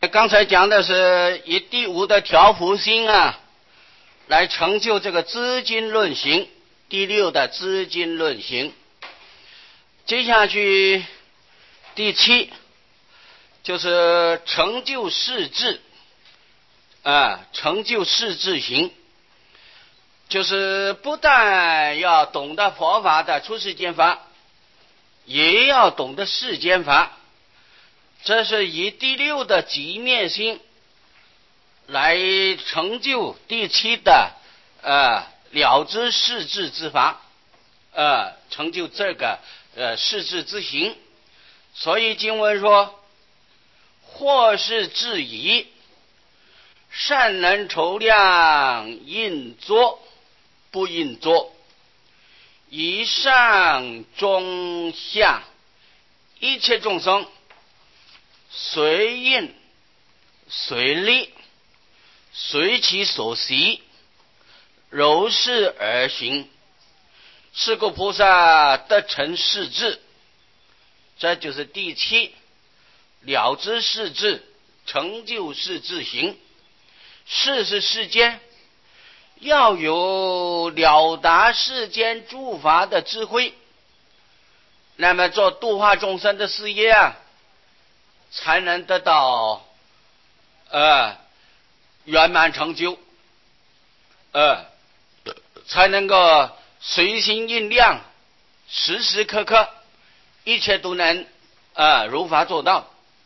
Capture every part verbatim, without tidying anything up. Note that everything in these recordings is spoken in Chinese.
刚才讲的是以第五的调伏心啊，来成就这个资金论行，第六的资金论行。接下去第七就是成就事智啊，成就事智行，就是不但要懂得佛法的出世间法，也要懂得世间法。这是以第六的极灭心来成就第七的呃了知世智之法，呃成就这个呃世智之行。所以经文说，或是质疑，善能筹量，应作不应作，以上中下一切众生随应随力，随其所习，柔视而行，是故菩萨得成世智。这就是第七，了知世智，成就世智行。世是世间，要有了达世间诸法的智慧，那么做度化众生的事业啊，才能得到呃圆满成就，呃才能够随心应量，时时刻刻一切都能呃如法做到。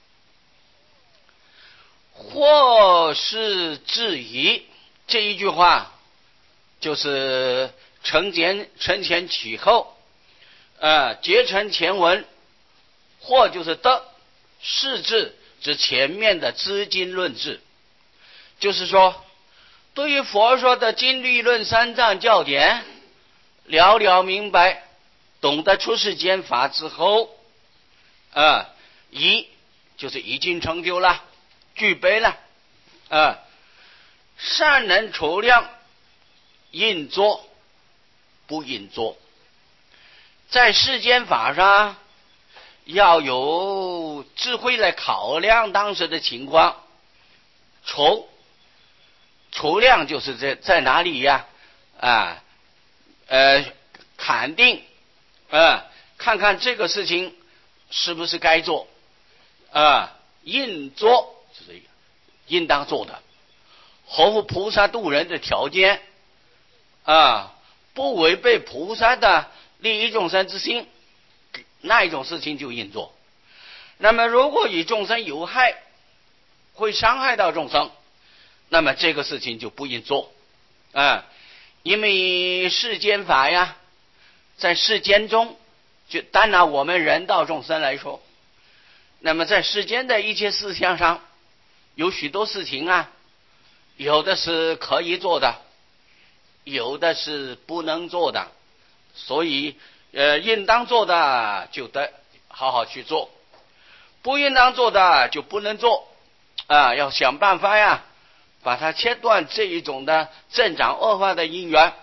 或是质疑，这一句话就是承前承前启后，呃结成前文。或就是得，是智指前面的资金论智，就是说对于佛说的经律论三藏教典了了明白，懂得出世间法之后，呃一就是已经成就了，具备了，呃善能筹量，应作不应作。在世间法上要有智慧来考量当时的情况。筹筹量就是在在哪里呀？啊，呃，肯定，呃，看看这个事情是不是该做，啊，应做就是应当做的，合乎菩萨度人的条件，啊，不违背菩萨的利益众生之心，那一种事情就应做。那么如果与众生有害，会伤害到众生，那么这个事情就不应做啊。因为世间法呀，在世间中，就单拿我们人道众生来说，那么在世间的一切事项上，有许多事情啊，有的是可以做的，有的是不能做的，所以呃，应当做的就得好好去做，不应当做的就不能做啊，要想办法呀，把它切断这一种的增长恶化的因缘。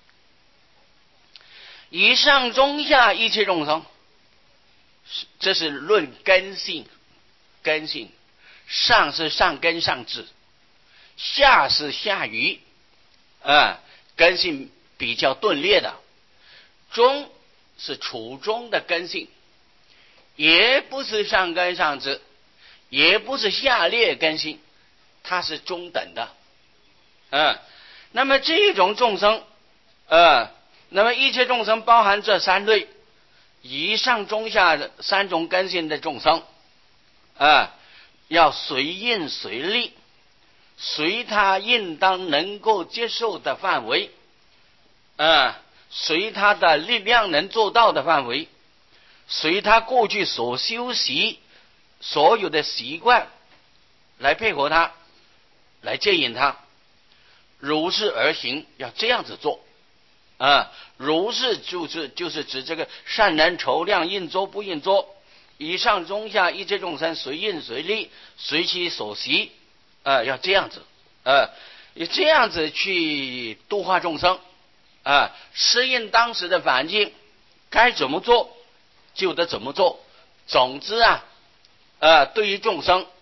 以上中下一切众生，这是论根性，根性上是上根上智，下是下愚，啊，根性比较钝劣的，中是处中的根性，也不是上根上智，也不是下劣根性，它是中等的，嗯，那么这种众生，呃，那么一切众生包含这三类，以上中下的三种根性的众生，啊，要随应随力，随他应当能够接受的范围，啊，随他的力量能做到的范围，随他过去所修习所有的习惯来配合他，来接引他，如是而行，要这样子做啊。如是就是就是指这个善能筹量，应作不应作，以上中下一切众生随应随力，随其所习，啊，要这样子，啊，也这样子去度化众生，啊，适应当时的环境，该怎么做就得怎么做。总之啊，呃，对于众生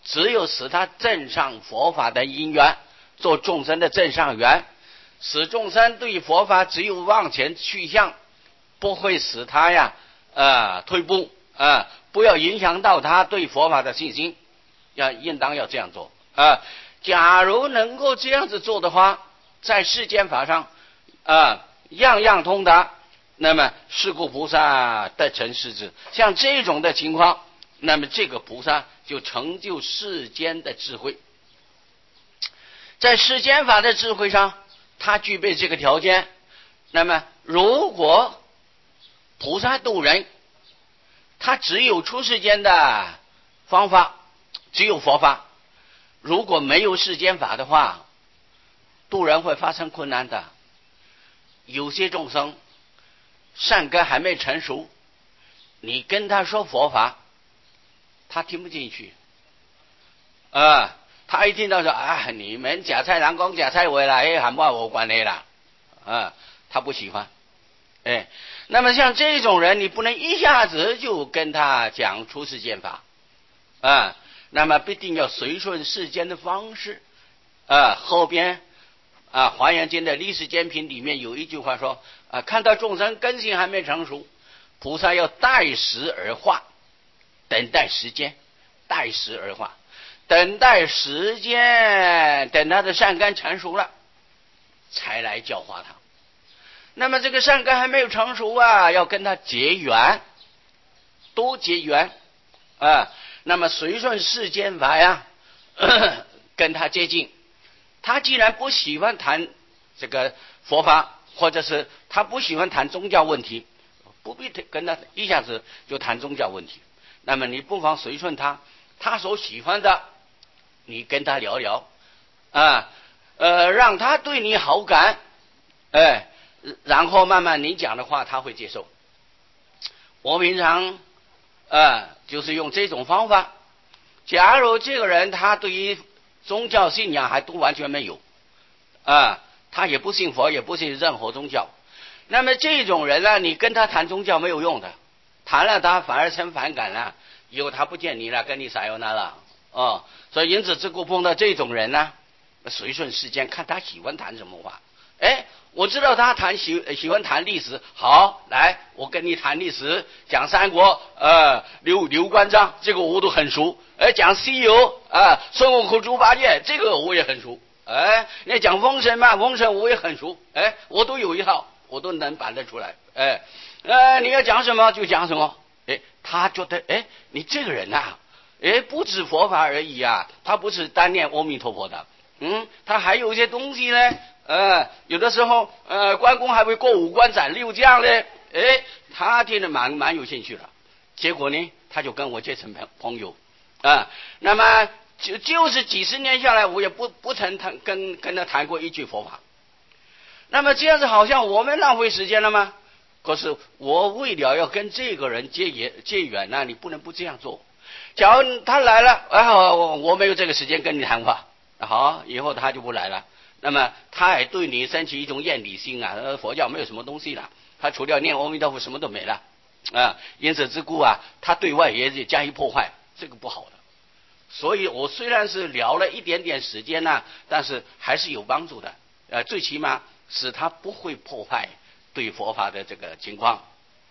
只有使他正上佛法的因缘，做众生的正上缘，使众生对佛法只有往前去向，不会使他呀呃退步啊、呃，不要影响到他对佛法的信心，要应当要这样做啊、呃。假如能够这样子做的话，在世间法上啊、呃、样样通达，那么是故菩萨得成世智。像这种的情况，那么这个菩萨就成就世间的智慧。在世间法的智慧上，他具备这个条件。那么如果菩萨度人，他只有出世间的方法，只有佛法，如果没有世间法的话，度人会发生困难的。有些众生善根还没成熟，你跟他说佛法，他听不进去啊、呃！他一听到说啊，你们假菜南讲假菜回来，喊话我关系了啊、呃，他不喜欢。哎，那么像这种人，你不能一下子就跟他讲出世间法啊、呃，那么必定要随顺世间的方式啊、呃。后边啊，《华严经》的历史简品里面有一句话说啊、呃，看到众生根性还没成熟，菩萨要待时而化，等待时间，待时而化。等待时间，等他的善根成熟了，才来教化他。那么这个善根还没有成熟啊，要跟他结缘，多结缘啊。那么随顺世间法呀，呵呵跟他接近。他既然不喜欢谈这个佛法，或者是他不喜欢谈宗教问题，不必跟他一下子就谈宗教问题。那么你不妨随顺他，他所喜欢的，你跟他聊聊啊，呃，让他对你好感，哎，然后慢慢你讲的话他会接受。我平常啊，就是用这种方法。假如这个人他对于宗教信仰还都完全没有啊，他也不信佛，也不信任何宗教，那么这种人呢，你跟他谈宗教没有用的，谈了他反而生反感了，以后他不见你了，跟你撒由那了哦。所以因此，自古碰到这种人呢，随顺世间，看他喜欢谈什么话。哎，我知道他谈喜喜欢谈历史，好，来，我跟你谈历史，讲三国，呃，刘刘关张，这个我都很熟。哎，讲西游啊，孙悟空、猪八戒，这个我也很熟。哎，你讲封神嘛，封神我也很熟。哎，我都有一套，我都能摆得出来。哎，呃，你要讲什么就讲什么。哎，他觉得，哎，你这个人呐、啊，哎，不止佛法而已啊，他不是单念阿弥陀佛的，嗯，他还有一些东西呢。呃，有的时候，呃，关公还会过五关斩六将呢。哎，他听得蛮蛮有兴趣的。结果呢，他就跟我结成朋朋友啊。那么就就是几十年下来，我也不不曾谈跟跟他谈过一句佛法。那么这样子好像我们浪费时间了吗？可是我为了要跟这个人结缘结缘呢，你不能不这样做。假如他来了，啊，我我没有这个时间跟你谈话，好，以后他就不来了。那么他也对你升起一种厌离心啊，佛教没有什么东西了，他除了念阿弥陀佛什么都没了啊。因此之故啊，他对外也加以破坏，这个不好的。所以我虽然是聊了一点点时间呢、啊，但是还是有帮助的，呃，最起码使他不会破坏对佛法的这个情况。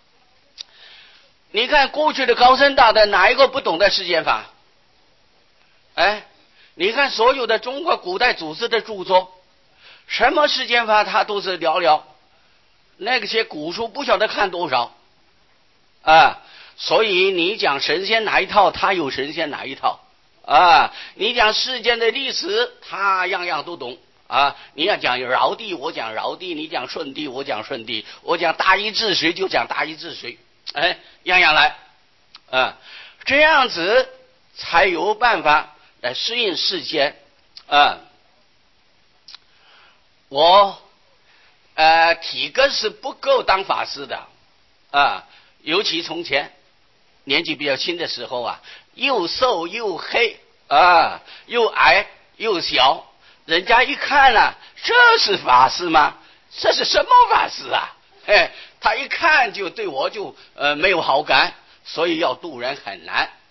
你看过去的高僧大德哪一个不懂得世间法？哎，你看所有的中国古代祖师的著作，什么世间法他都是聊聊，那些古书不晓得看多少啊。所以你讲神仙哪一套，他有神仙哪一套啊。你讲世间的历史，他样样都懂啊。你要讲尧帝，我讲尧帝；你讲舜帝，我讲舜帝；我讲大禹治水，就讲大禹治水。哎，样样来啊，这样子才有办法来适应世间啊。我呃体格是不够当法师的啊，尤其从前年纪比较轻的时候啊，又瘦又黑啊，又矮又小，人家一看啊，这是法师吗？这是什么法师啊？哎，他一看就对我就呃没有好感，所以要度人很难。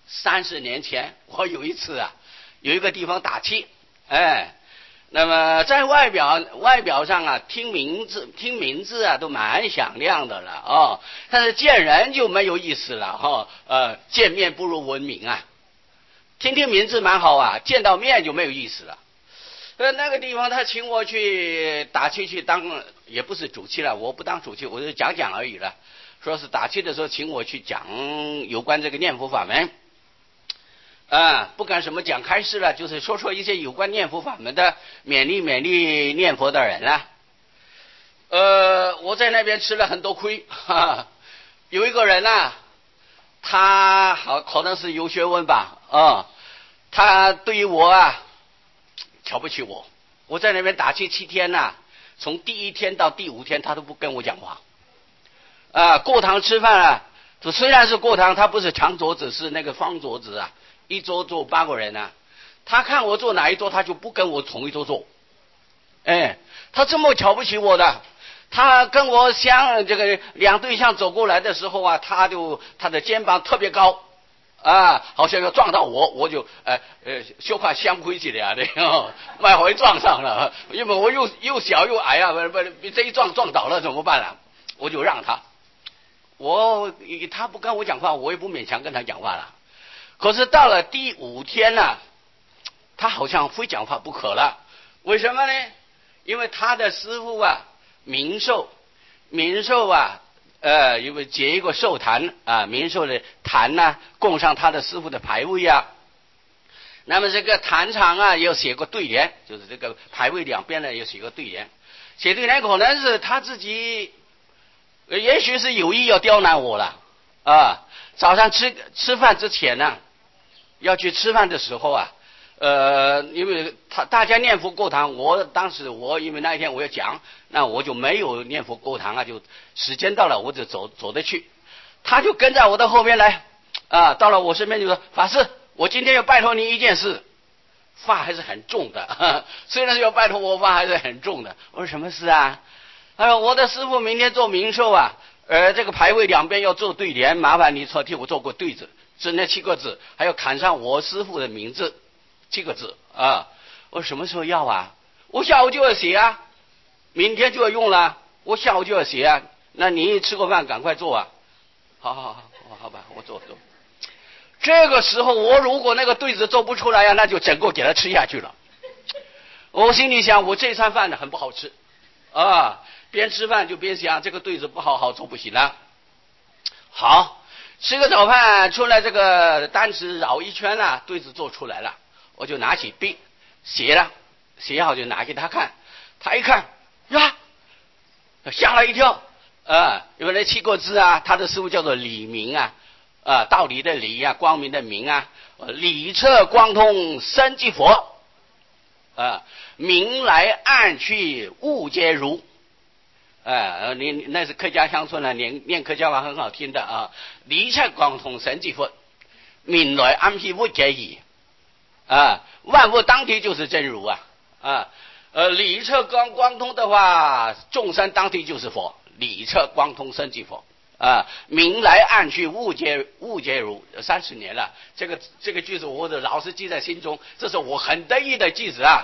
三十年前，我有一次啊，有一个地方打气，哎，那么在外表外表上啊，听名字听名字啊，都蛮响亮的了哦，但是见人就没有意思了哈、哦，呃，见面不如闻名啊，听听名字蛮好啊，见到面就没有意思了。呃，那个地方他请我去打气去当，也不是主气了，我不当主气，我就讲讲而已了。说是打气的时候请我去讲有关这个念佛法门。啊，不敢什么讲开示了，就是说说一些有关念佛法门的，勉励勉励念佛的人了。呃，我在那边吃了很多亏，哈哈，有一个人呐、啊，他好可能是有学问吧，啊、哦，他对于我啊瞧不起我。我在那边打气七天呐、啊，从第一天到第五天他都不跟我讲话。啊，过堂吃饭啊，就虽然是过堂，他不是长桌子，是那个方桌子啊。一桌坐八个人啊，他看我坐哪一桌，他就不跟我同一桌坐。哎，他这么瞧不起我的，他跟我相这个两对象走过来的时候啊，他就他的肩膀特别高啊，好像要撞到我，我就呃呃小怕相亏起来的，迈回撞上了，因为我又又小又矮啊，不不这一撞撞倒了怎么办啊？我就让他，我他不跟我讲话，我也不勉强跟他讲话了。可是到了第五天呢、啊，他好像非讲话不可了。为什么呢？因为他的师父啊，明寿，明寿啊，呃，因为结一个寿坛啊，明寿的坛呢、啊，供上他的师父的牌位啊。那么这个坛上啊，要写个对联，就是这个牌位两边呢，要写个对联。写对联可能是他自己，也许是有意要刁难我了啊。早上吃吃饭之前呢、啊。要去吃饭的时候啊，呃，因为他大家念佛过堂，我当时我因为那一天我要讲，那我就没有念佛过堂啊，就时间到了我就走走得去，他就跟在我的后边来，啊，到了我身边就说法师，我今天要拜托你一件事，话还是很重的，呵呵虽然要拜托我，话还是很重的。我说什么事啊？他说我的师父明天做明寿啊，呃，这个牌位两边要做对联，麻烦你说替我做过对子。是那七个字，还要砍上我师父的名字，七个字啊！我什么时候要啊？我下午就要写啊，明天就要用了，我下午就要写啊。那你吃过饭赶快做啊！好好好，好吧，我做做。这个时候我如果那个对子做不出来呀、啊，那就整个给他吃下去了。我心里想，我这餐饭呢很不好吃啊，边吃饭就边想这个对子不好好做不行了。好。吃个早饭出来，这个单词绕一圈啊，对子做出来了，我就拿起笔写了，写好就拿给他看，他一看呀，吓了一跳啊，因为那七个字啊，他的师父叫做理明啊，啊，道理的理啊，光明的明啊，理彻光通深即佛啊，明来暗去物皆如。呃，你那是客家乡村了，念念客家话很好听的啊。理彻光通神即佛，明来暗去物皆如啊，万物当体就是真如啊啊。呃，理彻光光通的话，众生当体就是佛，理彻光通神即佛啊。明来暗去物皆物皆如，三十年了，这个这个句子我的老是记在心中，这是我很得意的句子啊。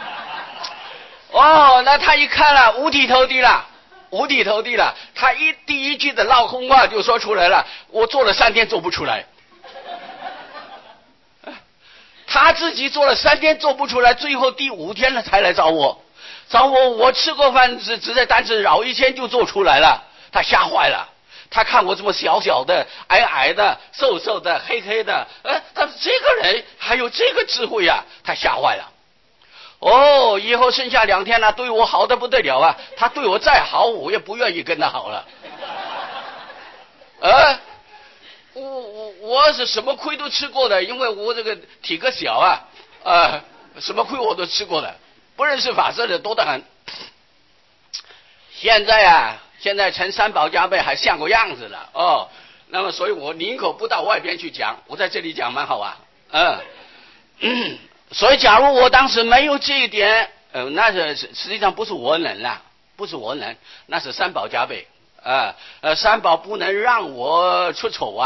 哦，那他一看了，五体投地了。五体投地了，他一第一句的绕空话就说出来了，我做了三天做不出来，他自己做了三天做不出来，最后第五天了才来找我，找我我吃过饭只只在单子绕一圈就做出来了，他吓坏了，他看我这么小小的、矮矮的、瘦瘦的、黑黑的，呃，他这个人还有这个智慧啊，他吓坏了。哦，以后剩下两天了，对我好的不得了啊！他对我再好，我也不愿意跟他好了。呃，我我我是什么亏都吃过的，因为我这个体格小啊，啊、呃，什么亏我都吃过的，不认识法师的多得很。现在啊，现在成三宝加倍，还像个样子了哦。那么，所以我宁可不到外边去讲，我在这里讲蛮好啊，嗯。嗯所以，假如我当时没有这一点，呃，那是实际上不是我能啦，不是我能，那是三宝加倍啊，呃，三宝不能让我出丑啊，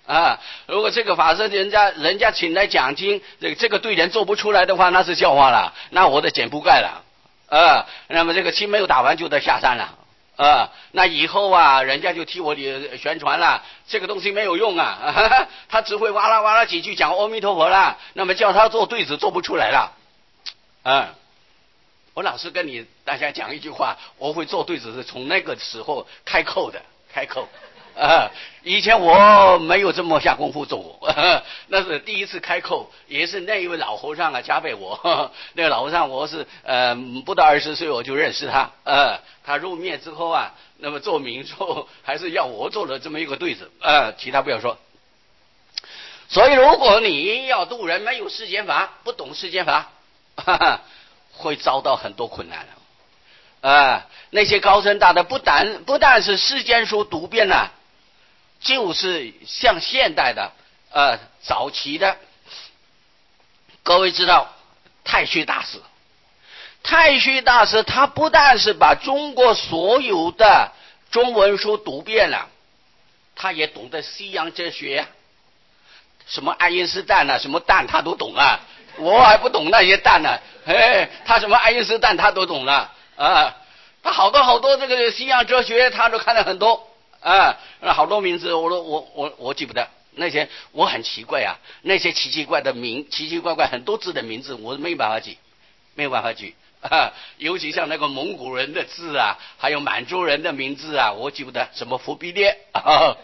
啊，如果这个法师人家人家请来讲经，这个这个对联做不出来的话，那是笑话了，那我的柬埔寨了，啊，那么这个期没有打完就得下山了，啊，那以后啊，人家就替我的宣传了，这个东西没有用啊，哈哈，他只会哇啦哇啦几句讲阿弥陀佛了，那么叫他做对子做不出来了，啊，我老是跟你大家讲一句话，我会做对子是从那个时候开口的，开口。啊，以前我没有这么下功夫做过，那是第一次开口，也是那一位老和尚啊加倍我。呵呵那个老和尚我是呃不到二十岁我就认识他，呃，他入灭之后啊，那么做明咒还是要我做了这么一个对子，呃，其他不要说。所以如果你要渡人，没有世间法，不懂世间法，哈哈，会遭到很多困难的。啊，那些高僧大德不但不但是世间书读遍了。就是像现代的呃早期的，各位知道太虚大师，太虚大师他不但是把中国所有的中文书读遍了，他也懂得西洋哲学呀、啊，什么爱因斯坦啊，什么蛋他都懂啊，我还不懂那些蛋呢、啊，哎，他什么爱因斯坦他都懂了啊，他好多好多这个西洋哲学他都看了很多。啊，好多名字我都我我我记不得，那些我很奇怪啊，那些奇奇怪的名奇奇怪怪很多字的名字我没有办法记，没有办法记啊，尤其像那个蒙古人的字啊，还有满洲人的名字啊，我记不得，什么忽必烈啊，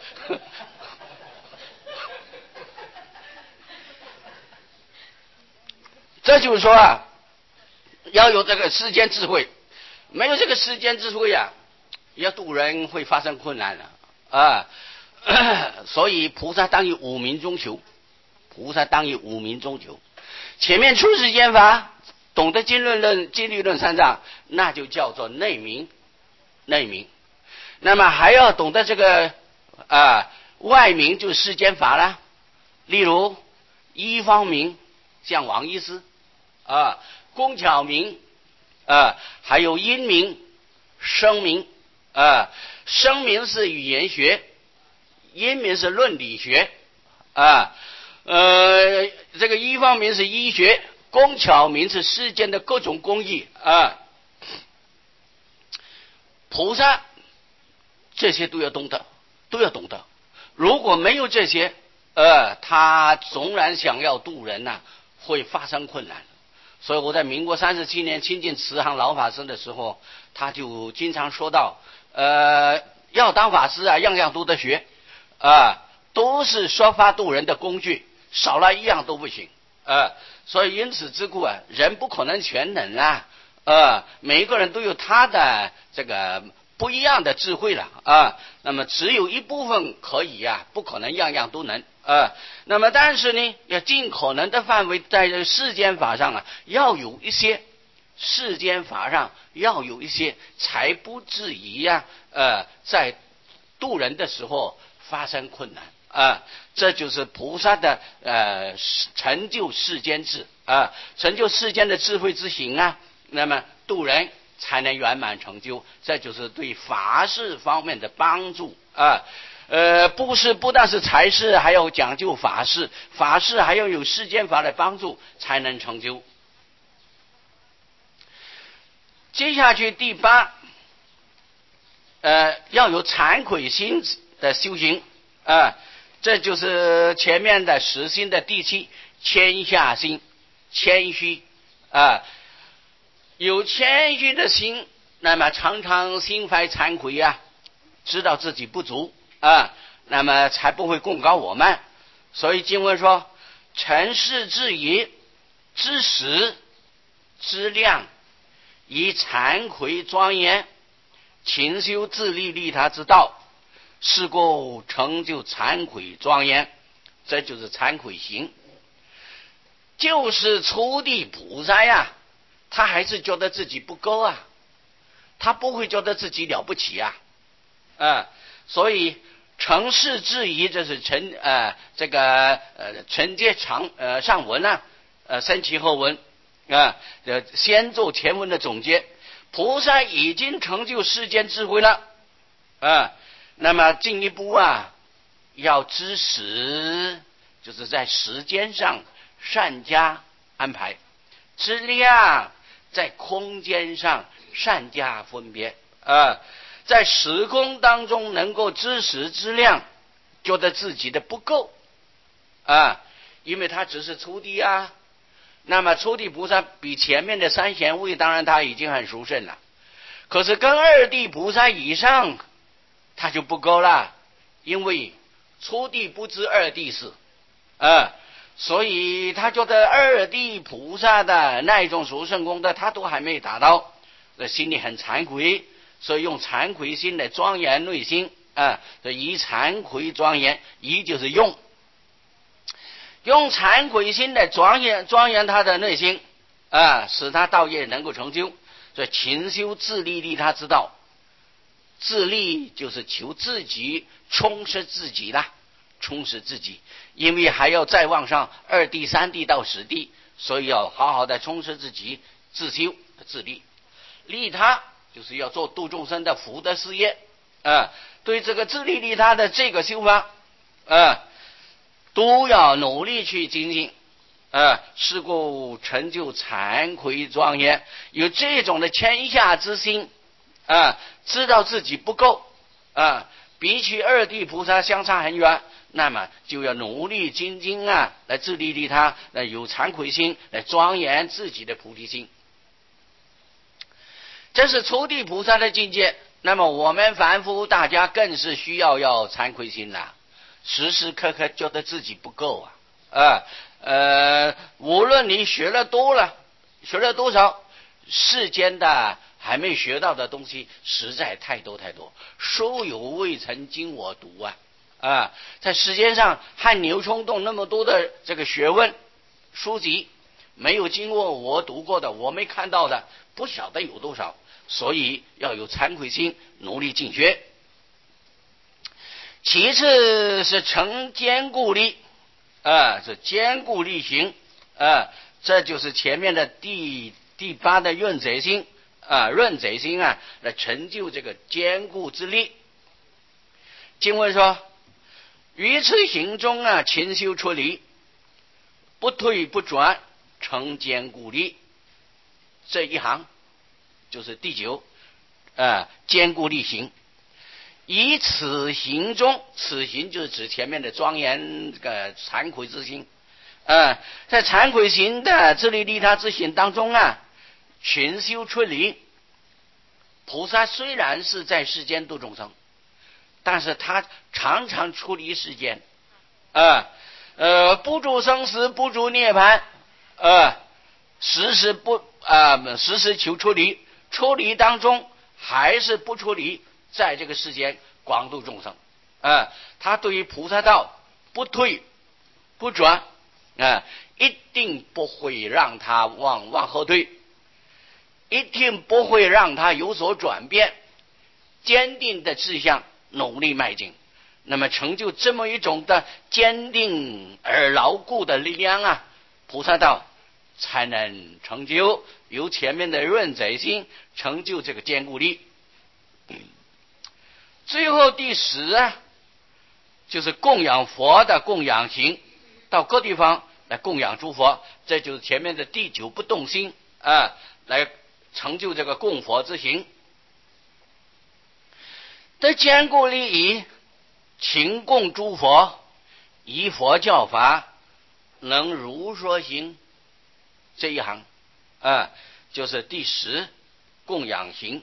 这就是说啊，要有这个世间智慧，没有这个世间智慧啊。要渡人会发生困难了啊，所以菩萨当以五明中求，菩萨当以五明中求。前面出世间法，懂得经论论、经律论三藏，那就叫做内明，内明。那么还要懂得这个啊外明，就是世间法啦。例如一方明，像王医师啊，工巧明啊，还有音明、声明。啊，声明是语言学，音明是论理学，啊，呃，这个一方面是医学，工巧明是世间的各种工艺啊。菩萨这些都要懂得，都要懂得。如果没有这些，呃，他纵然想要渡人呐、啊，会发生困难。所以我在民国三十七年亲近慈航老法师的时候，他就经常说到。呃，要当法师啊，样样都得学，啊，都是说法度人的工具，少了一样都不行，啊，所以因此之故啊，人不可能全能啊，啊，每一个人都有他的这个不一样的智慧了啊，那么只有一部分可以呀、啊，不可能样样都能啊，那么但是呢，要尽可能的范围在这世间法上啊，要有一些。世间法上要有一些，才不至于呀、啊，呃，在渡人的时候发生困难啊。这就是菩萨的呃成就世间智啊，成就世间的智慧之行啊。那么渡人才能圆满成就，这就是对法事方面的帮助啊。呃，布施不但是财事，还要讲究法事，法事还要有世间法的帮助，才能成就。接下去第八，呃，要有惭愧心的修行啊、呃，这就是前面的实心的第七，谦下心，谦虚啊、呃，有谦虚的心，那么常常心怀惭愧呀、啊，知道自己不足啊、呃，那么才不会供高我慢。所以经文说：“成事之疑，知时知量。”以惭愧庄严，勤修自利利他之道，是故成就惭愧庄严。这就是惭愧行，就是初地菩萨呀，他还是觉得自己不够啊，他不会觉得自己了不起啊，啊，所以成事之疑，这是成呃这个呃承接长呃上文啊，呃生其后文。啊，先做前文的总结，菩萨已经成就世间智慧了，啊，那么进一步啊， 要知时，就是在时间上善加安排；知量，在空间上善加分别。呃，在时空当中能够知时知量，觉得自己的不够啊，因为他只是初地啊。那么初地菩萨比前面的三贤位当然他已经很殊胜了，可是跟二地菩萨以上他就不够了，因为初地不知二地事啊，所以他觉得二地菩萨的那一种殊胜功德他都还没达到，心里很惭愧，所以用惭愧心来庄严内心啊，以惭愧庄严，以就是用用惭愧心来庄严庄严他的内心啊，使他道业能够成就。所以勤修自利利他知道，自利就是求自己充实自己啦，充实自己，因为还要再往上二地三地到十地，所以要好好的充实自己，自修自利。利他就是要做度众生的福德事业啊，对这个自利利他的这个修法啊，都要努力去精进啊，是故成就惭愧庄严，有这种的谦下之心啊，知道自己不够啊，比起二地菩萨相差很远，那么就要努力精进啊，来自利利他，来有惭愧心，来庄严自己的菩提心。这是初地菩萨的境界。那么我们凡夫大家更是需要要惭愧心啦，时时刻刻觉得自己不够啊啊呃，无论你学了多了，学了多少，世间的还没学到的东西实在太多太多，书有未曾经我读啊啊！在世间上汗牛充栋那么多的这个学问书籍，没有经过我读过的，我没看到的，不晓得有多少，所以要有惭愧心，努力进学。其次是成坚固力啊，是坚固力行啊，这就是前面的第第八的润泽心啊，润泽心啊，来成就这个坚固之力。经文说：于此行中啊，勤修出离，不退不转，成坚固力。这一行就是第九啊，坚固力行。以此行中，此行就是指前面的庄严这个惭愧之心啊，在惭愧行的自利利他之行当中啊，勤修出离。菩萨虽然是在世间度众生，但是他常常出离世间啊，呃，不住生死，不住涅槃啊，时时不啊，时时求出离，出离当中还是不出离，在这个世间广度众生啊，他对于菩萨道不退不转啊，一定不会让他往往后退，一定不会让他有所转变，坚定的志向，努力迈进，那么成就这么一种的坚定而牢固的力量啊，菩萨道才能成就，由前面的润泽心成就这个坚固力。最后第十啊，就是供养佛的供养行，到各地方来供养诸佛，这就是前面的第九不动心啊，来成就这个供佛之行。的坚固利益，勤供诸佛，依佛教法，能如说行。这一行啊，就是第十供养行。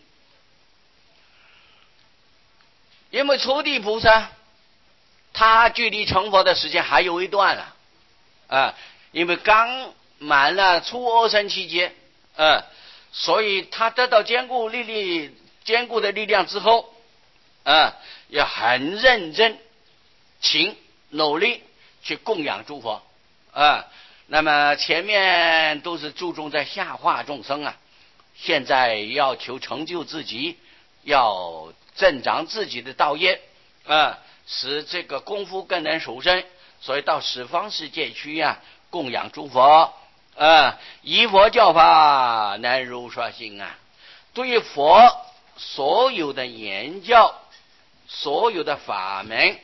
因为初地菩萨他距离成佛的时间还有一段了啊，因为刚满了初阿僧祇劫啊，所以他得到坚固力力坚固的力量之后啊，要很认真勤努力去供养诸佛啊。那么前面都是注重在下化众生啊，现在要求成就自己，要增长自己的道业啊，使这个功夫更能熟深，所以到十方世界去啊，供养诸佛啊，依佛教法能如说行啊。对于佛所有的言教，所有的法门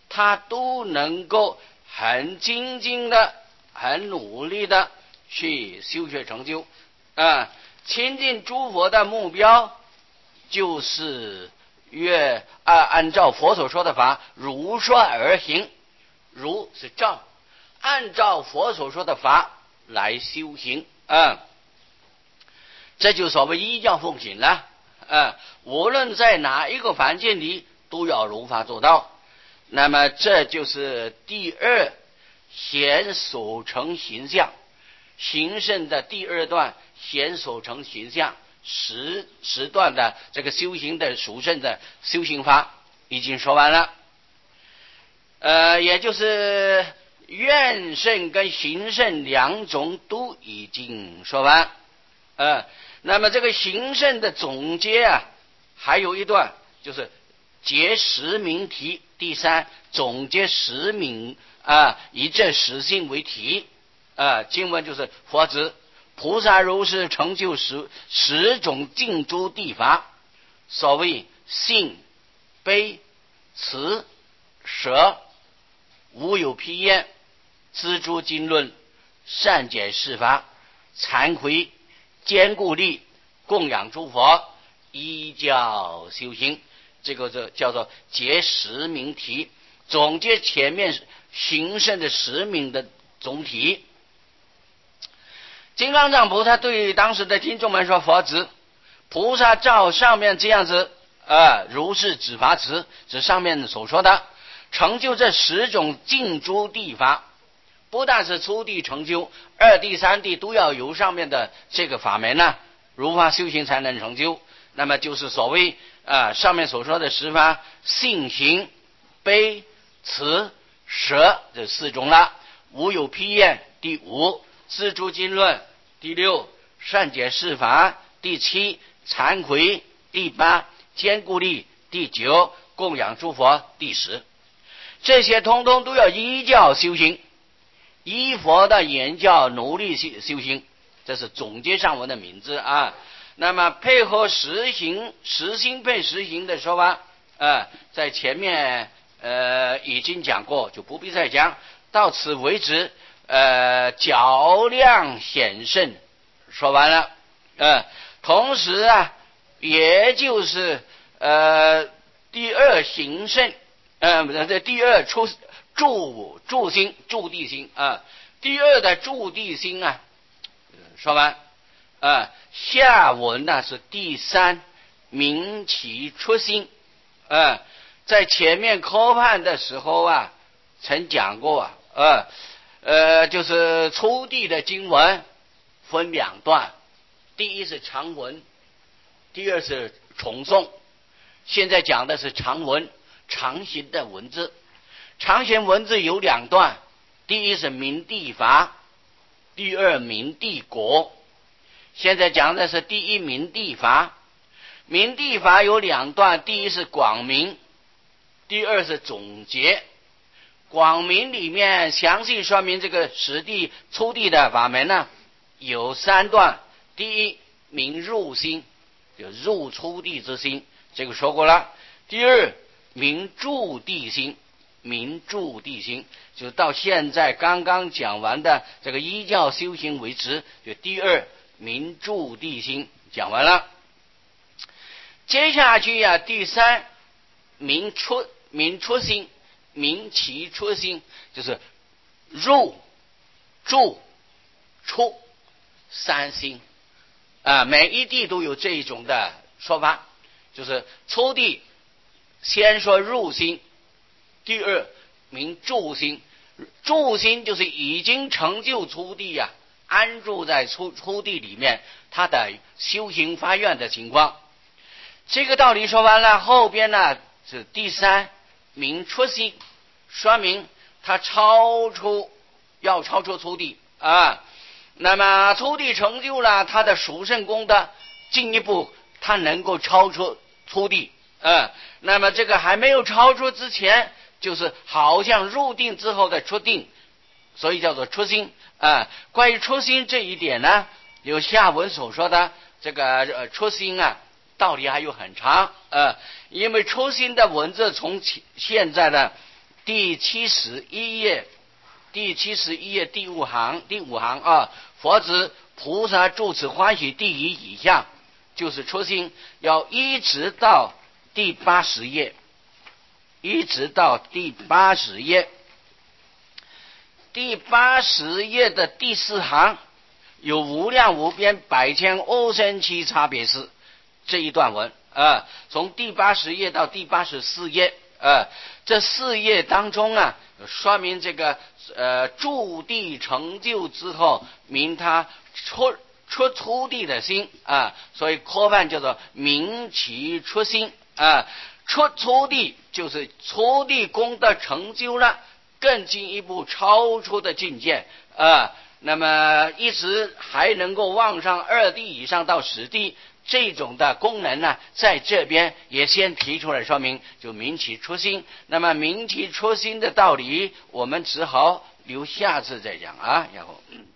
他都能够很精进的、很努力的去修学成就。啊，亲近诸佛的目标就是越啊按照佛所说的法，如说而行。如是照，按照佛所说的法来修行啊，这就所谓依教奉行了啊。无论在哪一个环境里，都要如法做到。那么这就是第二显守成形象，行胜的第二段显守成形象十十段的这个修行的属胜的修行法已经说完了。呃，也就是愿胜跟行胜两种都已经说完。呃，那么这个行胜的总结啊，还有一段就是结十名题，第三总结十名啊，以这十性为题啊。经文就是佛子菩萨如是成就十十种净诸地法，所谓信、悲、慈、舍、无有披厌、资诸经论、善解释法、惭愧、坚固力、供养诸佛、依教修行，这个就叫做结十名题，总结前面行胜的十名的总体。金刚藏菩萨对当时的听众们说：佛子，菩萨照上面这样子呃，如是指法词，指上面所说的成就这十种净诸地法，不但是初地成就，二地三地都要由上面的这个法门呢如法修行才能成就。那么就是所谓啊、呃、上面所说的十法，信、行、悲、慈、舍这四种了。无有披厌第五，资诸经论第六，善解释法第七，惭愧第八，坚固力第九，供养诸佛第十。这些通通都要依教修行，依佛的言教努力修行，这是总结上文的名字啊。那么配合实行实心配实行的说法啊，在前面呃已经讲过，就不必再讲。到此为止，呃较量显胜说完了。呃同时啊，也就是呃第二行胜，呃这第二出住住心住地心啊，第二的住地心啊说完啊。下文呢是第三明其出心啊，在前面科判的时候啊曾讲过啊，呃呃就是初地的经文分两段，第一是长文，第二是重诵。现在讲的是长文，长行的文字。长行文字有两段，第一是明地法，第二明地果。现在讲的是第一明地法。明地法有两段，第一是广明，第二是总结。广明里面详细说明这个实地初地的法门呢，有三段。第一明入心，就入初地之心，这个说过了。第二明住地心，明住地心就到现在刚刚讲完的这个依教修行为止，就第二明住地心讲完了。接下去啊，第三明出明出心，明其出心，就是入住出三心啊，每一地都有这一种的说法。就是初地先说入心，第二明住心。住心就是已经成就初地呀、啊，安住在初初地里面，他的修行发愿的情况。这个道理说完了，后边呢是第三明出心，说明他超出要超出初地啊。那么初地成就了，他的殊胜功德进一步他能够超出初地啊。那么这个还没有超出之前，就是好像入定之后的出定，所以叫做出心啊。关于出心这一点呢，有下文所说的这个呃出心啊，道理还有很长呃，因为出心的文字从现在的第七十一页，第七十一页第五行，第五行啊，佛子菩萨住持欢喜第一以下，就是初心，要一直到第八十页，一直到第八十页，第八十页的第四行有无量无边百千欧生期差别是这一段文啊，从第八十页到第八十四页啊，这四页当中啊，说明这个呃驻地成就之后，明他出出初地的心啊，所以科判叫做明其出心啊，出初地就是初地功德成就了，更进一步超出的境界啊，那么一直还能够往上二地以上到十地。这种的功能呢，在这边也先提出来说明，就明其初心。那么明其初心的道理，我们只好留下次再讲啊。然后。嗯